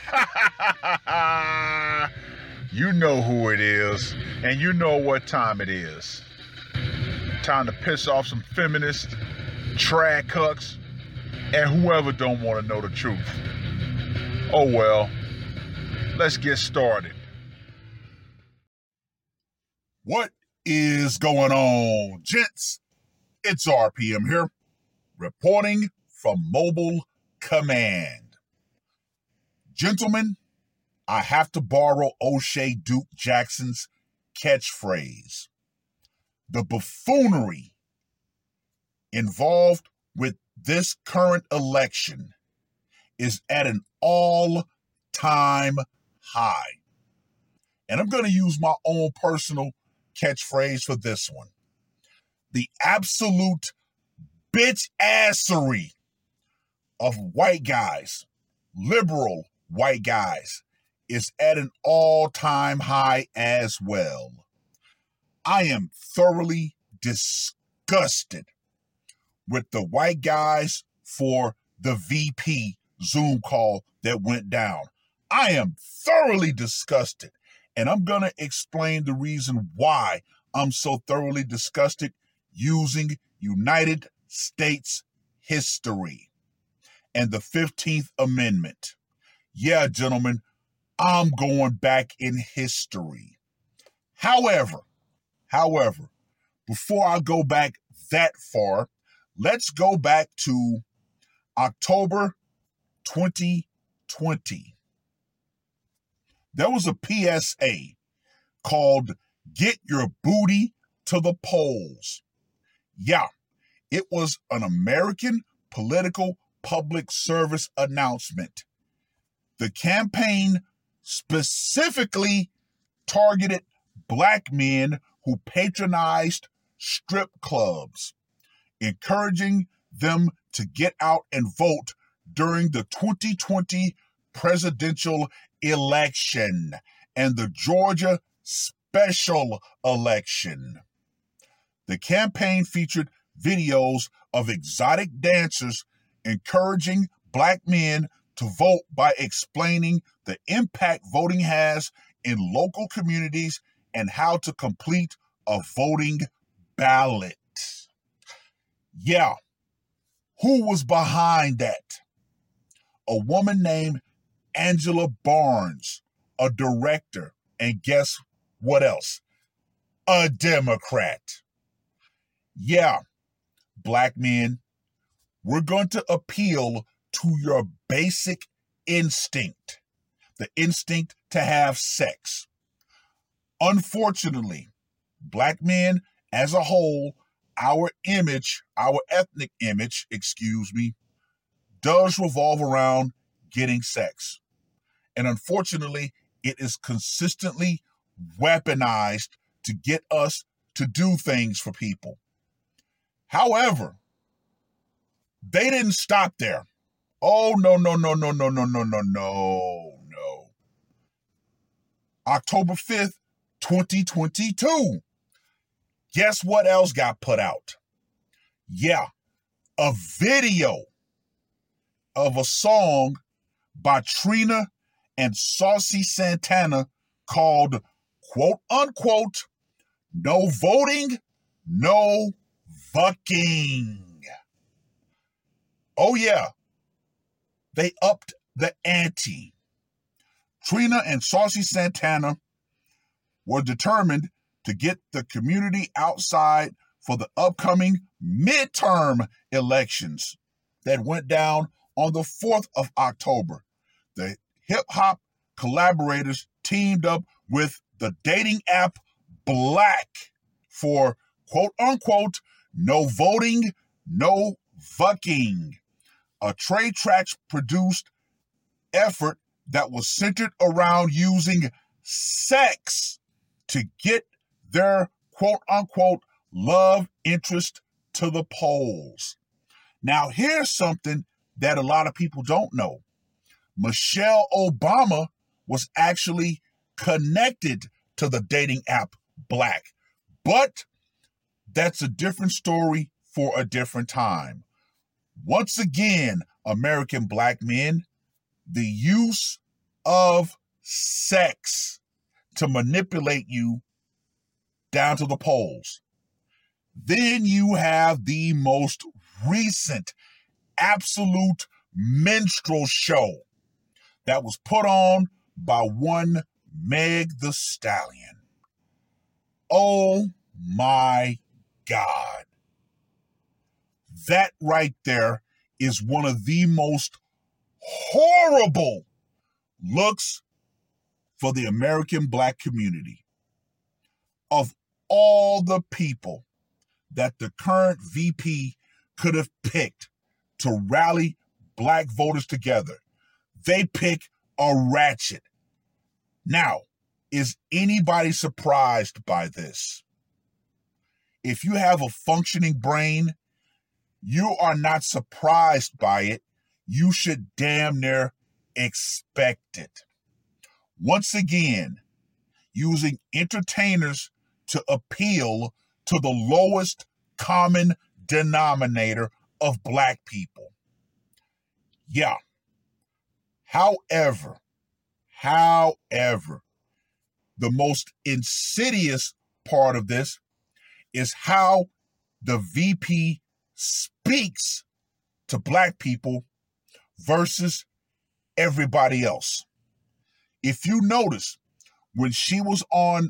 You know who it is, and you know what time it is. Time to piss off some feminists, trad cucks, and whoever don't want to know the truth. Oh well, let's get started. What is going on, gents? It's RPM here, reporting from Mobile Command. Gentlemen, I have to borrow O'Shea Duke Jackson's catchphrase. The buffoonery involved with this current election is at an all-time high. And I'm going to use my own personal catchphrase for this one. The absolute bitch-assery of white guys, liberal white guys, is at an all-time high as well. I am thoroughly disgusted with the white guys for the VP Zoom call that went down. I am thoroughly disgusted, and I'm going to explain the reason why I'm so thoroughly disgusted using United States history and the 15th Amendment. Yeah, gentlemen, I'm going back in history. However, before I go back that far, let's go back to October 2020. There was a PSA called Get Your Booty to the Polls. Yeah, it was an American political public service announcement. The campaign specifically targeted black men who patronized strip clubs, encouraging them to get out and vote during the 2020 presidential election and the Georgia special election. The campaign featured videos of exotic dancers encouraging black men to vote by explaining the impact voting has in local communities and how to complete a voting ballot. Yeah, who was behind that? A woman named Angela Barnes, a director, and guess what else? A Democrat. Yeah, black men, we're going to appeal to your basic instinct, the instinct to have sex. Unfortunately, black men as a whole, our ethnic image, does revolve around getting sex. And unfortunately, it is consistently weaponized to get us to do things for people. However, they didn't stop there. Oh, no. October 5th, 2022. Guess what else got put out? Yeah, a video of a song by Trina and Saucy Santana called, quote unquote, No Voting, No Fucking. Oh yeah, they upped the ante. Trina and Saucy Santana were determined to get the community outside for the upcoming midterm elections that went down on the 4th of October. The hip-hop collaborators teamed up with the dating app Black for, quote-unquote, No Voting, No Fucking, a Trey Tracks produced effort that was centered around using sex to get their quote-unquote love interest to the polls. Now, here's something that a lot of people don't know. Michelle Obama was actually connected to the dating app Black, but that's a different story for a different time. Once again, American black men, the use of sex to manipulate you down to the polls. Then you have the most recent absolute minstrel show that was put on by one Meg the Stallion. Oh my God. That right there is one of the most horrible looks for the American Black community. Of all the people that the current VP could have picked to rally Black voters together, they pick a ratchet. Now, is anybody surprised by this? If you have a functioning brain, you are not surprised by it. You should damn near expect it. Once again, using entertainers to appeal to the lowest common denominator of Black people. Yeah. However, the most insidious part of this is how the VP speaks to Black people versus everybody else. If you notice, when she was on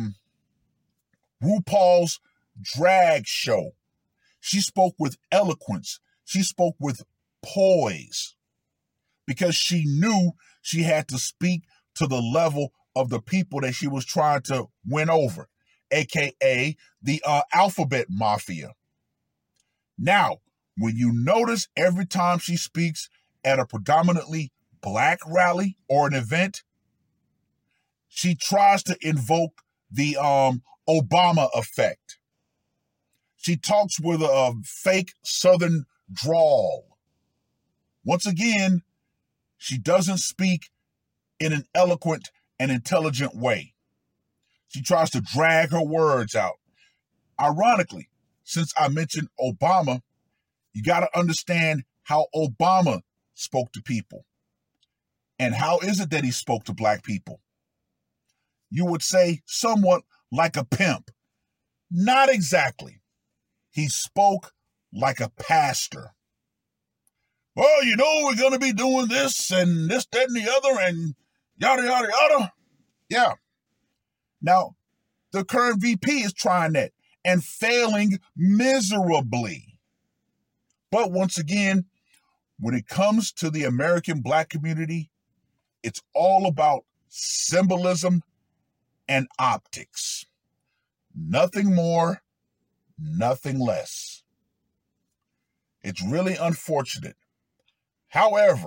RuPaul's drag show, she spoke with eloquence. She spoke with poise because she knew she had to speak to the level of the people that she was trying to win over, aka the alphabet mafia. Now, when you notice every time she speaks at a predominantly Black rally or an event, she tries to invoke the Obama effect. She talks with a fake Southern drawl. Once again, she doesn't speak in an eloquent and intelligent way. She tries to drag her words out. Ironically, since I mentioned Obama, you got to understand how Obama spoke to people. And how is it that he spoke to Black people? You would say somewhat like a pimp. Not exactly. He spoke like a pastor. Well, you know, we're going to be doing this and this, that, and the other, and yada, yada, yada. Yeah. Now, the current VP is trying that and failing miserably. But once again, when it comes to the American Black community, it's all about symbolism and optics. Nothing more, nothing less. It's really unfortunate. However,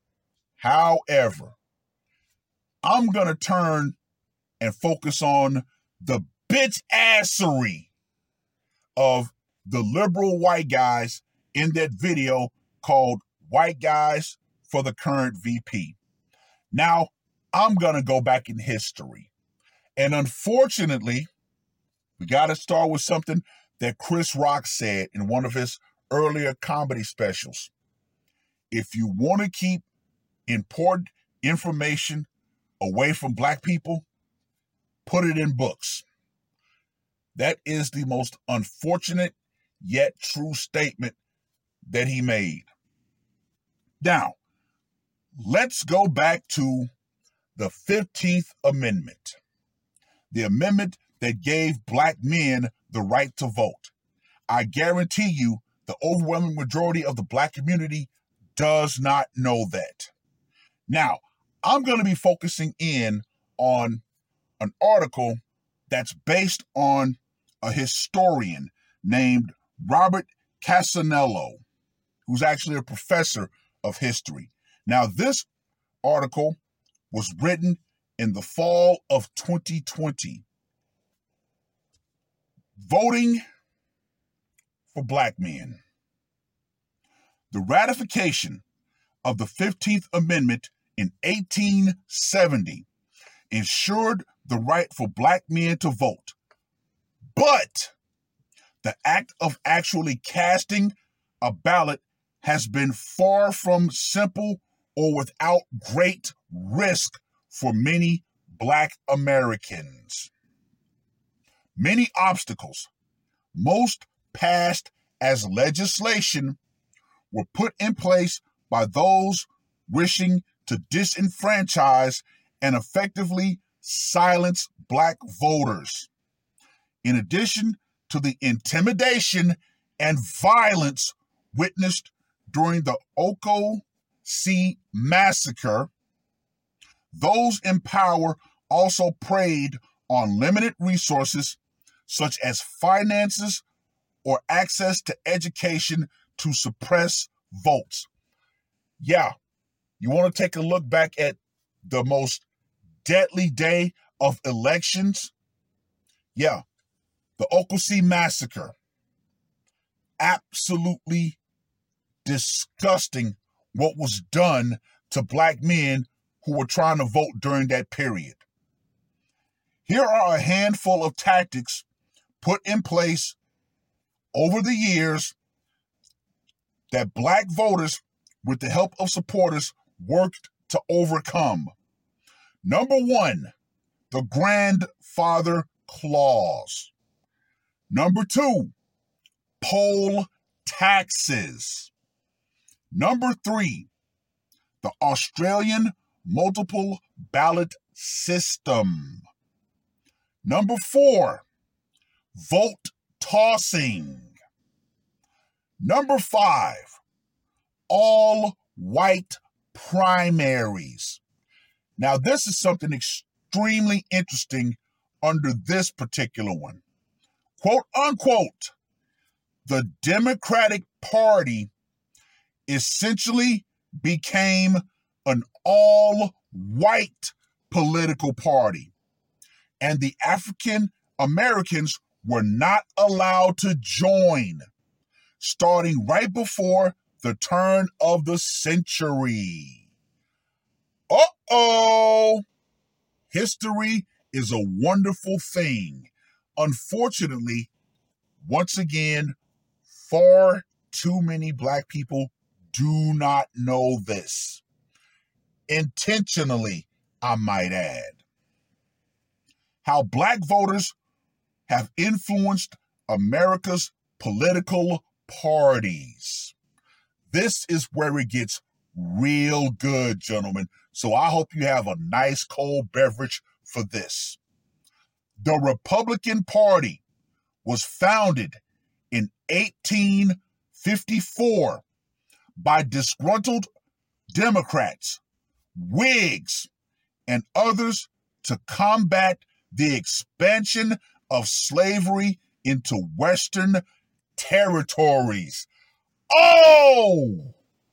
I'm going to turn and focus on the bitch assery of the liberal white guys in that video called White Guys for the Current VP. Now, I'm going to go back in history. And unfortunately, we got to start with something that Chris Rock said in one of his earlier comedy specials. If you want to keep important information away from Black people, put it in books. That is the most unfortunate yet true statement that he made. Now, let's go back to the 15th Amendment. The amendment that gave Black men the right to vote. I guarantee you the overwhelming majority of the Black community does not know that. Now, I'm going to be focusing in on an article that's based on a historian named Robert Cassanello, who's actually a professor of history. Now, this article was written in the fall of 2020. Voting for Black men. The ratification of the 15th Amendment in 1870 ensured the right for Black men to vote. But the act of actually casting a ballot has been far from simple or without great risk for many Black Americans. Many obstacles, most passed as legislation, were put in place by those wishing to disenfranchise and effectively silence Black voters. In addition to the intimidation and violence witnessed during the Oco C massacre, those in power also preyed on limited resources such as finances or access to education to suppress votes. Yeah, you want to take a look back at the most deadly day of elections? Yeah, the Oco C massacre. Absolutely disgusting what was done to Black men who were trying to vote during that period. Here are a handful of tactics put in place over the years that Black voters, with the help of supporters, worked to overcome. Number one, the grandfather clause. Number two, poll taxes. Number three, the Australian multiple ballot system. Number four, vote tossing. Number five, all white primaries. Now, this is something extremely interesting under this particular one. Quote unquote, the Democratic Party essentially became an all-white political party, and the African Americans were not allowed to join, starting right before the turn of the century. Uh-oh! History is a wonderful thing. Unfortunately, once again, far too many Black people do not know this. Intentionally, I might add. How Black voters have influenced America's political parties. This is where it gets real good, gentlemen. So I hope you have a nice cold beverage for this. The Republican Party was founded in 1854 by disgruntled Democrats, Whigs, and others to combat the expansion of slavery into Western territories. Oh,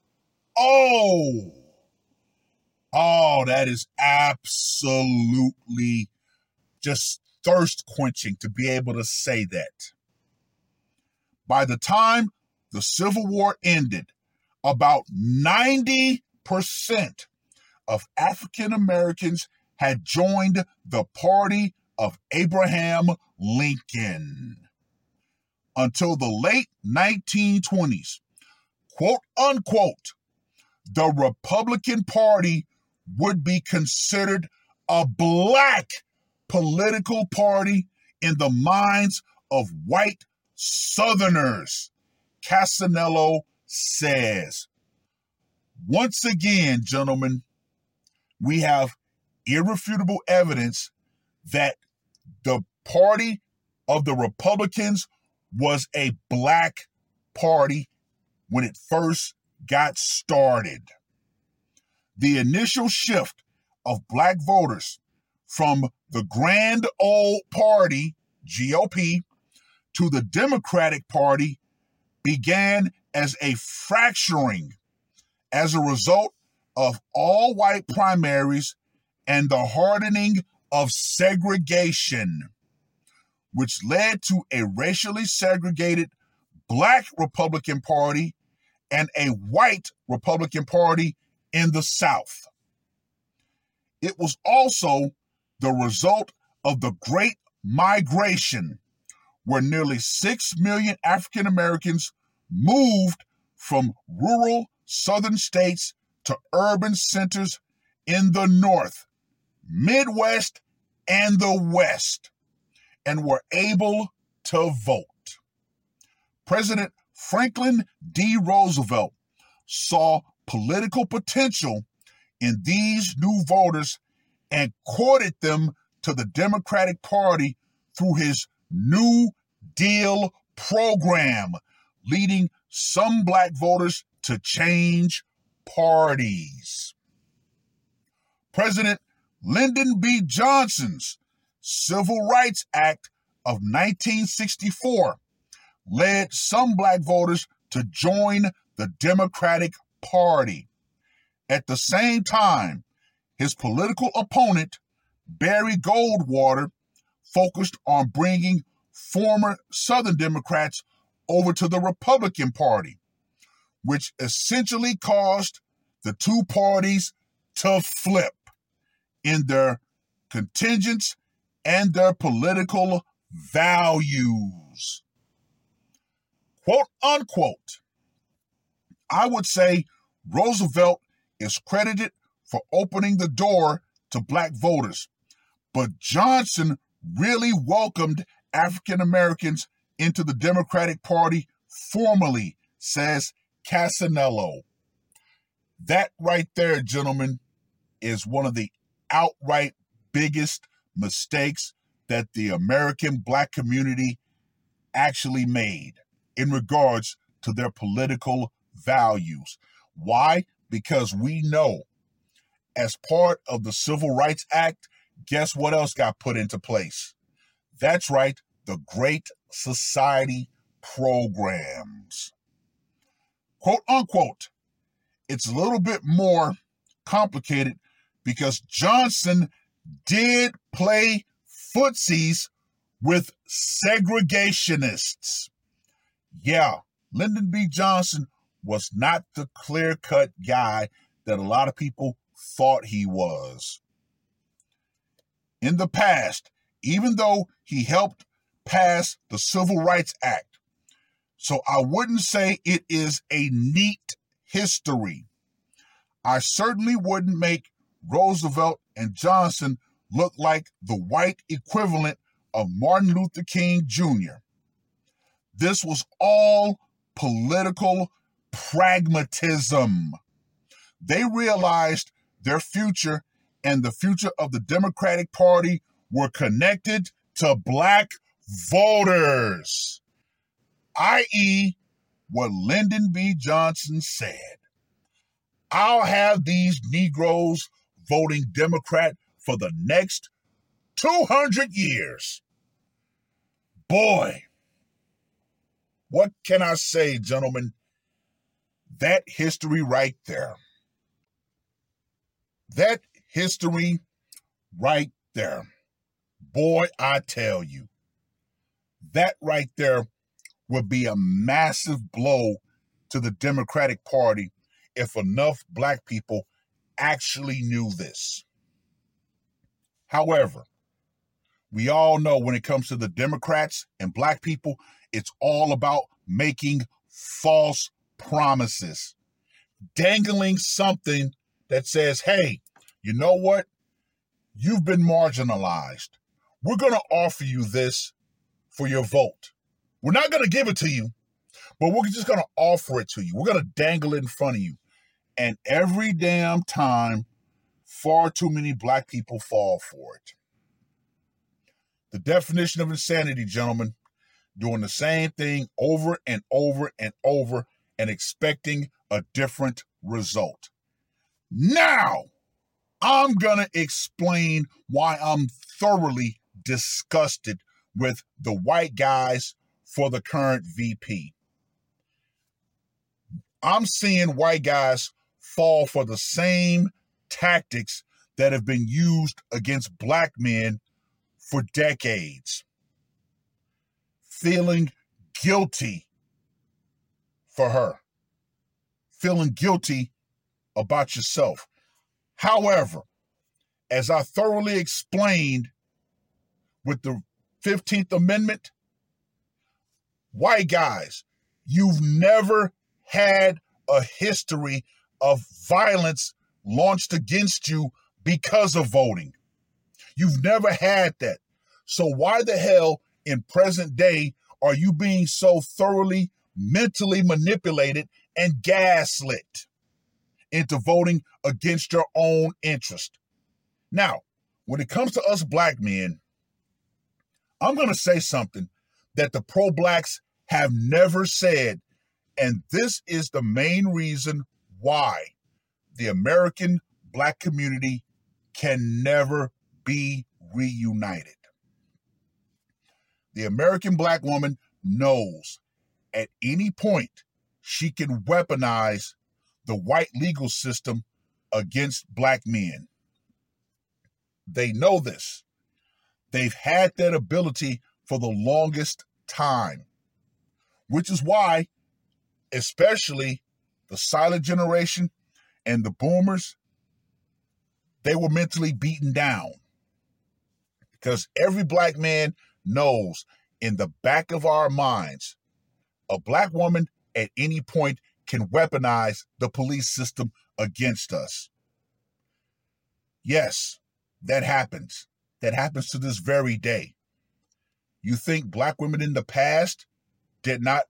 that is absolutely just thirst quenching to be able to say that. By the time the Civil War ended, about 90% of African Americans had joined the party of Abraham Lincoln. Until the late 1920s, quote unquote, the Republican Party would be considered a Black political party in the minds of white Southerners, Casanello says. Once again, gentlemen, we have irrefutable evidence that the party of the Republicans was a Black party when it first got started. The initial shift of Black voters from the Grand Old Party, GOP, to the Democratic Party began as a fracturing as a result of all-white primaries and the hardening of segregation, which led to a racially segregated Black Republican Party and a white Republican Party in the South. It was also the result of the Great Migration, where nearly 6 million African Americans moved from rural Southern states to urban centers in the North, Midwest, and the West, and were able to vote. President Franklin D. Roosevelt saw political potential in these new voters and courted them to the Democratic Party through his New Deal program, leading some black voters to change parties. President Lyndon B. Johnson's Civil Rights Act of 1964 led some black voters to join the Democratic Party. At the same time, his political opponent, Barry Goldwater, focused on bringing former Southern Democrats over to the Republican Party, which essentially caused the two parties to flip in their contingents and their political values. Quote unquote, I would say Roosevelt is credited for opening the door to black voters, but Johnson really welcomed African Americans into the Democratic Party formally, says Casanello. That right there, gentlemen, is one of the outright biggest mistakes that the American black community actually made in regards to their political values. Why? Because we know as part of the Civil Rights Act, guess what else got put into place? That's right, the Great Society programs. Quote unquote, it's a little bit more complicated because Johnson did play footsies with segregationists. Yeah, Lyndon B. Johnson was not the clear-cut guy that a lot of people thought he was. In the past, even though he helped pass the Civil Rights Act, so I wouldn't say it is a neat history. I certainly wouldn't make Roosevelt and Johnson look like the white equivalent of Martin Luther King Jr. This was all political pragmatism. They realized their future and the future of the Democratic Party were connected to black voters, i.e., what Lyndon B. Johnson said. I'll have these Negroes voting Democrat for the next 200 years. Boy, what can I say, gentlemen? That history right there. That history right there. Boy, I tell you, that right there would be a massive blow to the Democratic Party if enough black people actually knew this. However, we all know when it comes to the Democrats and black people, it's all about making false promises, dangling something that says, hey, you know what? You've been marginalized. We're going to offer you this for your vote. We're not going to give it to you, but we're just going to offer it to you. We're going to dangle it in front of you. And every damn time, far too many black people fall for it. The definition of insanity, gentlemen, doing the same thing over and over and over and expecting a different result. Now, I'm going to explain why I'm thoroughly disgusted with the white guys for the current VP. I'm seeing white guys fall for the same tactics that have been used against black men for decades. Feeling guilty for her. Feeling guilty about yourself. However, as I thoroughly explained with the 15th Amendment, white guys, you've never had a history of violence launched against you because of voting. You've never had that. So why the hell in present day are you being so thoroughly mentally manipulated and gaslit into voting against your own interest? Now, when it comes to us black men, I'm going to say something that the pro-blacks have never said, and this is the main reason why the American black community can never be reunited. The American black woman knows at any point she can weaponize the white legal system against black men. They know this. They've had that ability for the longest time, which is why, especially the silent generation and the boomers, they were mentally beaten down. Because every black man knows in the back of our minds, a black woman at any point can weaponize the police system against us. Yes, that happens. That happens to this very day. You think black women in the past did not,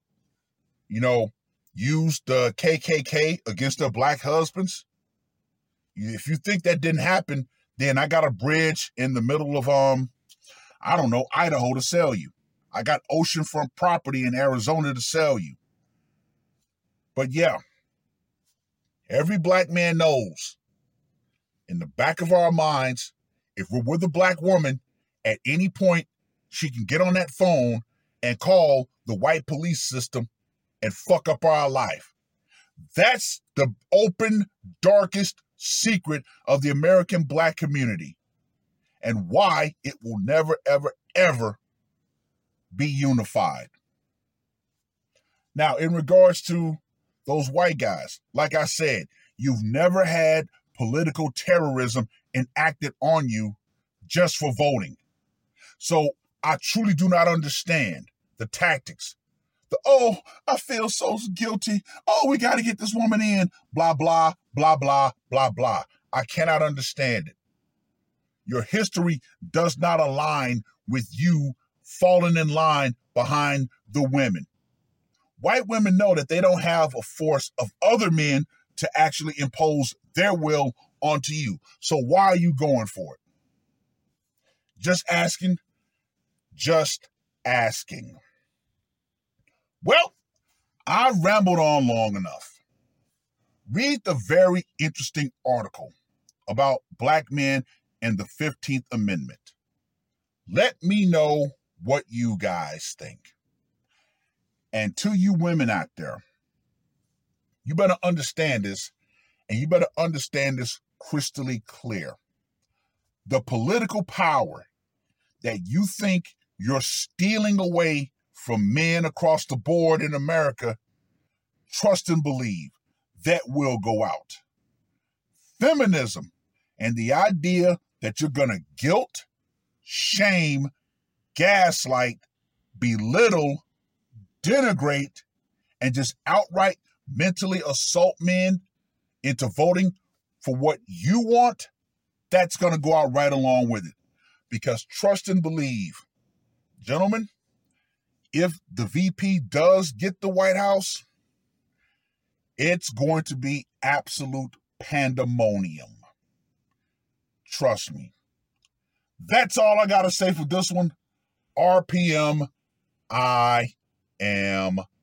use the KKK against their black husbands? If you think that didn't happen, then I got a bridge in the middle of, Idaho to sell you. I got oceanfront property in Arizona to sell you. But yeah, every black man knows in the back of our minds, if we're with a black woman, at any point, she can get on that phone and call the white police system and fuck up our life. That's the open, darkest secret of the American black community and why it will never, ever, ever be unified. Now, in regards to those white guys, like I said, you've never had political terrorism enacted on you just for voting. So I truly do not understand the tactics. I feel so guilty. We got to get this woman in. Blah, blah, blah, blah, blah, blah. I cannot understand it. Your history does not align with you falling in line behind the women. White women know that they don't have a force of other men to actually impose their will onto you. So why are you going for it? Just asking. Well, I rambled on long enough. Read the very interesting article about black men and the 15th Amendment. Let me know what you guys think. And to you women out there, you better understand this, and you better understand this crystally clear. The political power that you think you're stealing away from men across the board in America, trust and believe, that will go out. Feminism and the idea that you're going to guilt, shame, gaslight, belittle, denigrate, and just outright mentally assault men into voting for what you want, that's going to go out right along with it. Because trust and believe, gentlemen, if the VP does get the White House, it's going to be absolute pandemonium. Trust me. That's all I got to say for this one. RPM, I am